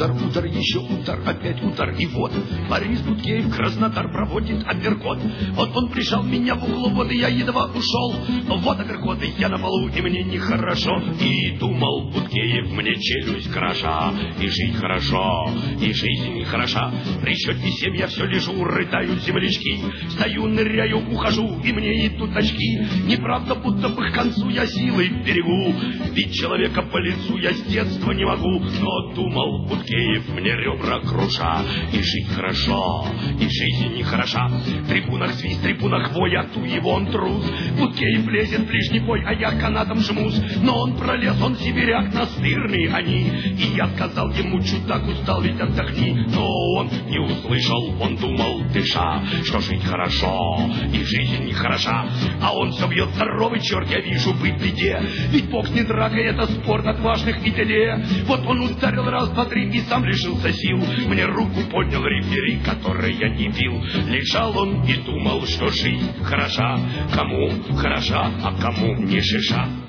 удар, еще удар, опять удар. И вот Борис Буткеев Краснодар проводит апперкот. Вот он прижал меня в углу, вот и я едва ушел. Вот апперкот, и я на полу, и мне нехорошо. И думал Буткеев, мне челюсть кроша. И жить хорошо, и жизнь хороша. При счете 7 я все лежу, рыдаю землячки. Стою, ныряю, ухожу, и мне идут очки. Неправда, будто бы к концу я силой берегу. Бить человека по лицу я с детства не могу. Но думал Буткеев, мне ребра круша. И жить хорошо, и жизнь нехороша. В трибунах свист, в трибунах вой, а ту его он трус. Буткеев лезет в ближний бой, а я канатом жмусь. Но он пролез, он сибиряк, настырный они. И я сказал ему, чудак, устал, ведь отдохни. Но он не услышал, он думал, дыша, что жить хорошо, и жизнь нехороша. А он все бьет, здоровый черт, я вижу, быть в беде. Ведь бокс не драка, это спорт отважных и теле. Вот он ударил раз, два, три и сам лишился сил. Мне руку поднял рефери, который я не бил. Лежал он и думал, что жизнь хороша. Кому хороша, а кому не шиша.